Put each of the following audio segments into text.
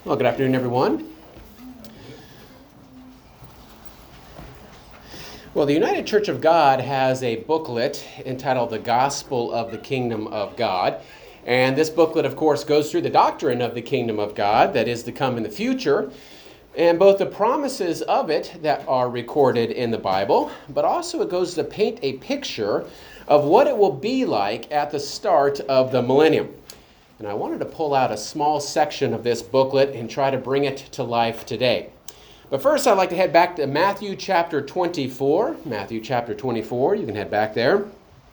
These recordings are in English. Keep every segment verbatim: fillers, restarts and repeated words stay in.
Well, good afternoon, everyone. Well, the United Church of God has a booklet entitled The Gospel of the Kingdom of God. And this booklet, of course, goes through the doctrine of the kingdom of God that is to come in the future, and both the promises of it that are recorded in the Bible, but also it goes to paint a picture of what it will be like at the start of the millennium. And I wanted to pull out a small section of this booklet and try to bring it to life today. But first, I'd like to head back to Matthew chapter twenty-four. Matthew chapter twenty-four, you can head back there.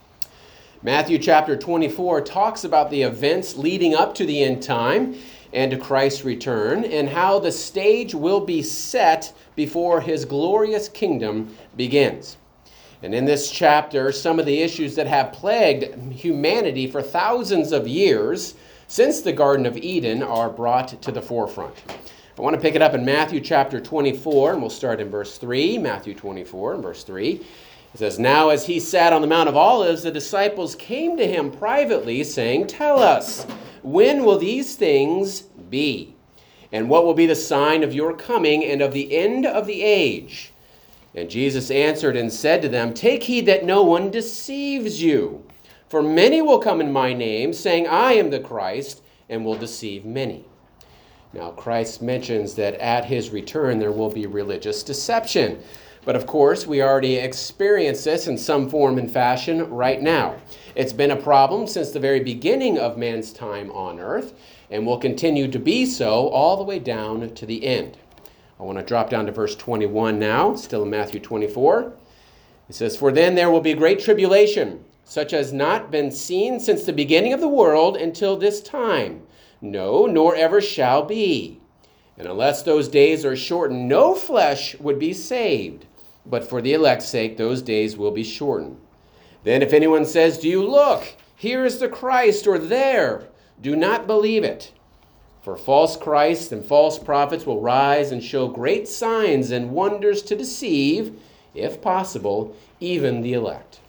Matthew chapter twenty-four talks about the events leading up to the end time and to Christ's return, and how the stage will be set before his glorious kingdom begins. And in this chapter, some of the issues that have plagued humanity for thousands of years since the Garden of Eden are brought to the forefront. I want to pick it up in Matthew chapter twenty-four, and we'll start in verse three. Matthew twenty-four and verse three. It says, "Now as he sat on the Mount of Olives, the disciples came to him privately, saying, 'Tell us, when will these things be? And what will be the sign of your coming and of the end of the age?' And Jesus answered and said to them, 'Take heed that no one deceives you. For many will come in my name, saying, I am the Christ, and will deceive many.'" Now, Christ mentions that at his return there will be religious deception. But of course, we already experience this in some form and fashion right now. It's been a problem since the very beginning of man's time on earth, and will continue to be so all the way down to the end. I want to drop down to verse twenty-one now, still in Matthew twenty-four. It says, "For then there will be great tribulation, such as not been seen since the beginning of the world until this time. No, nor ever shall be. And unless those days are shortened, no flesh would be saved. But for the elect's sake, those days will be shortened. Then if anyone says to you, 'Look, here is the Christ,' or 'there,' do not believe it. For false Christs and false prophets will rise and show great signs and wonders to deceive, if possible, even the elect."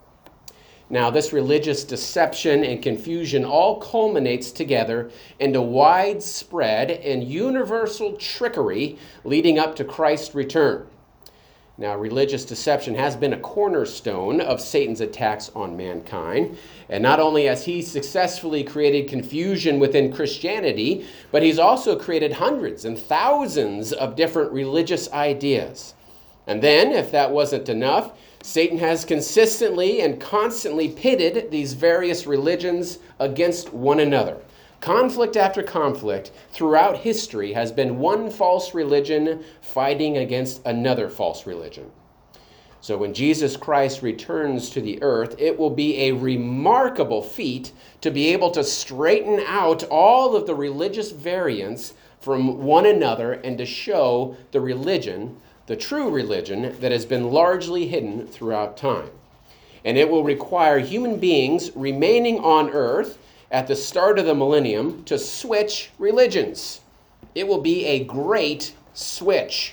Now, this religious deception and confusion all culminates together into widespread and universal trickery leading up to Christ's return. Now, religious deception has been a cornerstone of Satan's attacks on mankind. And not only has he successfully created confusion within Christianity, but he's also created hundreds and thousands of different religious ideas. And then, if that wasn't enough, Satan has consistently and constantly pitted these various religions against one another. Conflict after conflict throughout history has been one false religion fighting against another false religion. So when Jesus Christ returns to the earth, it will be a remarkable feat to be able to straighten out all of the religious variants from one another and to show the religion, the true religion, that has been largely hidden throughout time. And it will require human beings remaining on earth at the start of the millennium to switch religions. It will be a great switch.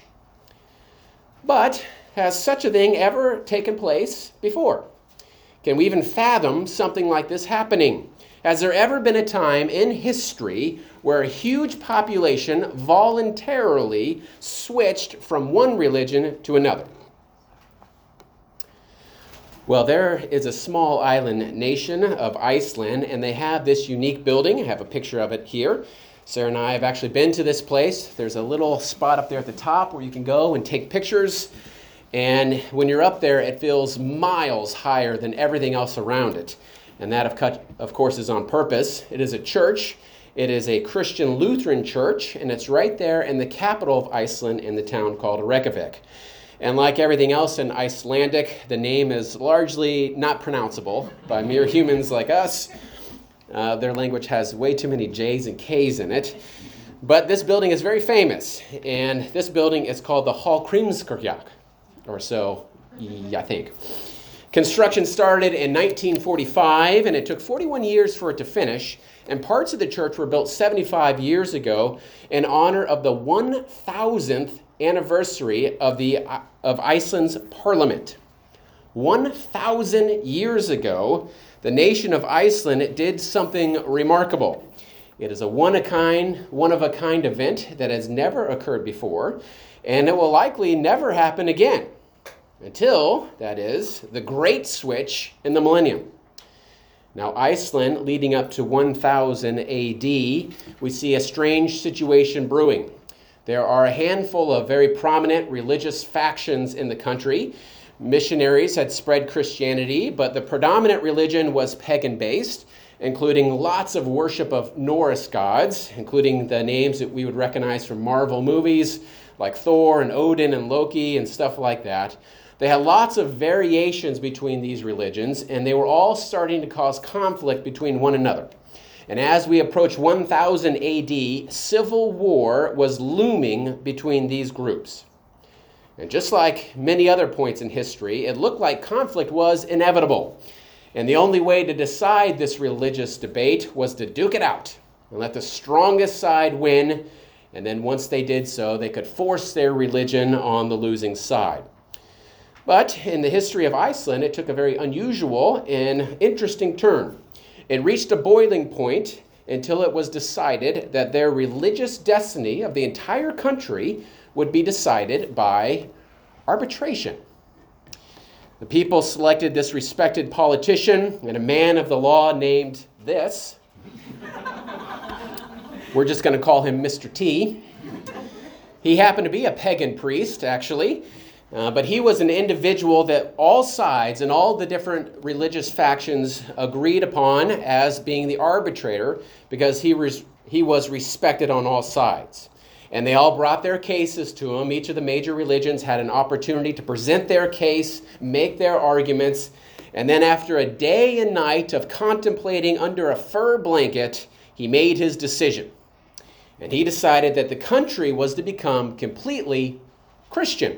But has such a thing ever taken place before? Can we even fathom something like this happening? Has there ever been a time in history where a huge population voluntarily switched from one religion to another? Well, there is a small island nation of Iceland, and they have this unique building. I have a picture of it here. Sarah and I have actually been to this place. There's a little spot up there at the top where you can go and take pictures. And when you're up there, it feels miles higher than everything else around it. And that, of, of course, is on purpose. It is a church. It is a Christian Lutheran church, and it's right there in the capital of Iceland in the town called Reykjavik. And like everything else in Icelandic, the name is largely not pronounceable by mere humans like us. Uh, their language has way too many J's and K's in it. But this building is very famous, and this building is called the Hallgrímskirkja, or so, I think. Construction started in nineteen forty-five, and it took forty-one years for it to finish, and parts of the church were built seventy-five years ago in honor of the one thousandth anniversary of the of Iceland's parliament. one thousand years ago, the nation of Iceland did something remarkable. It is a one-of-a-kind, one-of-a-kind event that has never occurred before, and it will likely never happen again until, that is, the Great Switch in the millennium. Now, Iceland, leading up to one thousand A D, we see a strange situation brewing. There are a handful of very prominent religious factions in the country. Missionaries had spread Christianity, but the predominant religion was pagan-based, including lots of worship of Norse gods, including the names that we would recognize from Marvel movies, like Thor and Odin and Loki and stuff like that. They had lots of variations between these religions, and they were all starting to cause conflict between one another. And as we approach one thousand A D, civil war was looming between these groups. And just like many other points in history, it looked like conflict was inevitable. And the only way to decide this religious debate was to duke it out and let the strongest side win. And then once they did so, they could force their religion on the losing side. But in the history of Iceland, it took a very unusual and interesting turn. It reached a boiling point until it was decided that their religious destiny of the entire country would be decided by arbitration. The people selected this respected politician and a man of the law named this. We're just going to call him Mister T. He happened to be a pagan priest, actually. Uh, but he was an individual that all sides and all the different religious factions agreed upon as being the arbitrator because he was, he was respected on all sides. And they all brought their cases to him. Each of the major religions had an opportunity to present their case, make their arguments, and then after a day and night of contemplating under a fur blanket, he made his decision. And he decided that the country was to become completely Christian.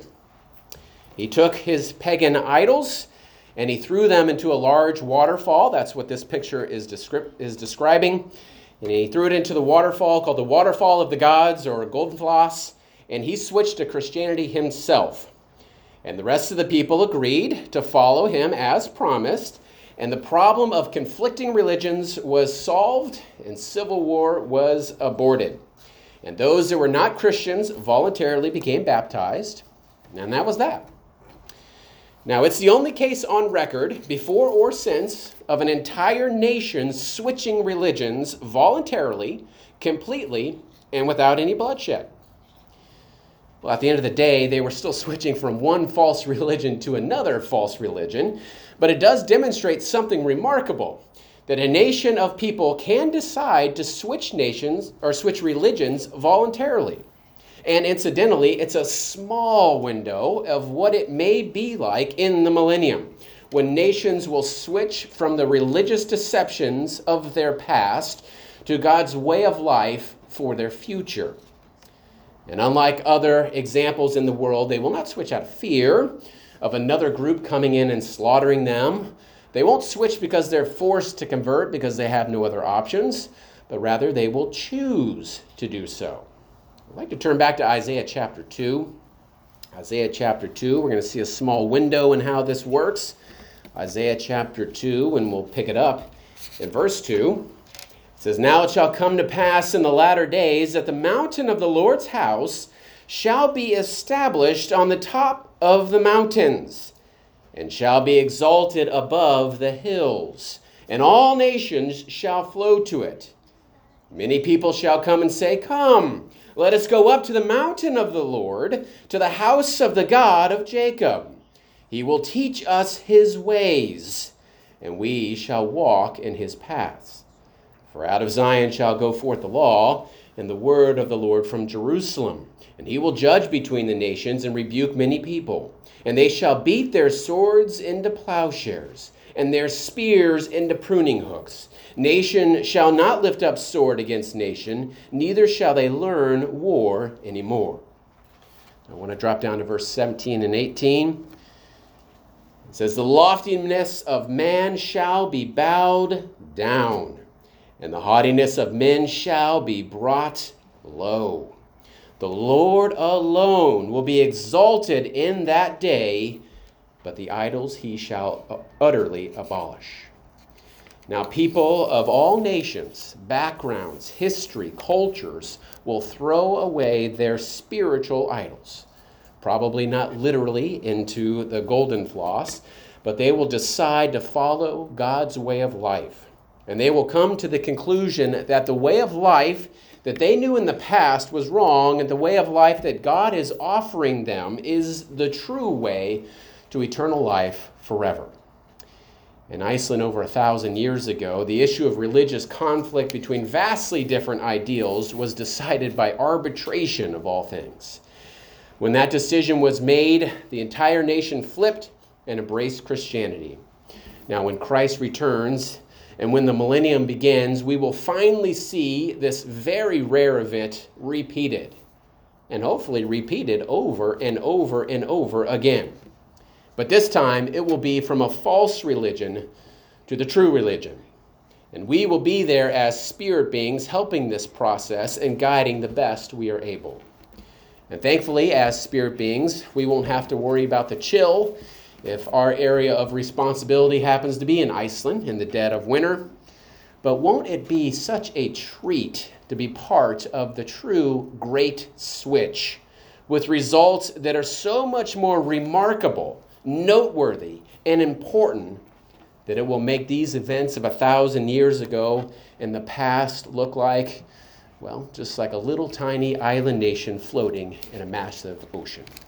He took his pagan idols and he threw them into a large waterfall. That's what this picture is, descri- is describing. And he threw it into the waterfall called the Waterfall of the Gods, or Goldfloss, and he switched to Christianity himself. And the rest of the people agreed to follow him as promised, and the problem of conflicting religions was solved and civil war was aborted. And those that were not Christians voluntarily became baptized, and that was that. Now, it's the only case on record, before or since, of an entire nation switching religions voluntarily, completely, and without any bloodshed. Well, at the end of the day, they were still switching from one false religion to another false religion, but it does demonstrate something remarkable, that a nation of people can decide to switch nations or switch religions voluntarily. And incidentally, it's a small window of what it may be like in the millennium, when nations will switch from the religious deceptions of their past to God's way of life for their future. And unlike other examples in the world, they will not switch out of fear of another group coming in and slaughtering them. They won't switch because they're forced to convert because they have no other options, but rather they will choose to do so. I'd like to turn back to Isaiah chapter two. Isaiah chapter two, we're going to see a small window in how this works. Isaiah chapter two, and we'll pick it up in verse two. It says, "Now it shall come to pass in the latter days that the mountain of the Lord's house shall be established on the top of the mountains, and shall be exalted above the hills, and all nations shall flow to it. Many people shall come and say, Come, let us go up to the mountain of the Lord, to the house of the God of Jacob. He will teach us his ways, and we shall walk in his paths. For out of Zion shall go forth the law, and the word of the Lord from Jerusalem. And he will judge between the nations and rebuke many people. And they shall beat their swords into plowshares, and their spears into pruning hooks. Nation shall not lift up sword against nation, neither shall they learn war anymore." I want to drop down to verse seventeen and eighteen. It says, "The loftiness of man shall be bowed down, and the haughtiness of men shall be brought low. The Lord alone will be exalted in that day, but the idols he shall utterly abolish." Now, people of all nations, backgrounds, history, cultures will throw away their spiritual idols. Probably not literally into the golden floss, but they will decide to follow God's way of life. And they will come to the conclusion that the way of life that they knew in the past was wrong, and the way of life that God is offering them is the true way to eternal life forever. In Iceland over a thousand years ago, the issue of religious conflict between vastly different ideals was decided by arbitration of all things. When that decision was made, the entire nation flipped and embraced Christianity. Now, when Christ returns and when the millennium begins, we will finally see this very rare event repeated, and hopefully repeated over and over and over again. But this time, it will be from a false religion to the true religion. And we will be there as spirit beings helping this process and guiding the best we are able. And thankfully, as spirit beings, we won't have to worry about the chill if our area of responsibility happens to be in Iceland in the dead of winter. But won't it be such a treat to be part of the true great switch with results that are so much more remarkable, noteworthy, and important that it will make these events of a thousand years ago in the past look like, well, just like a little tiny island nation floating in a massive ocean.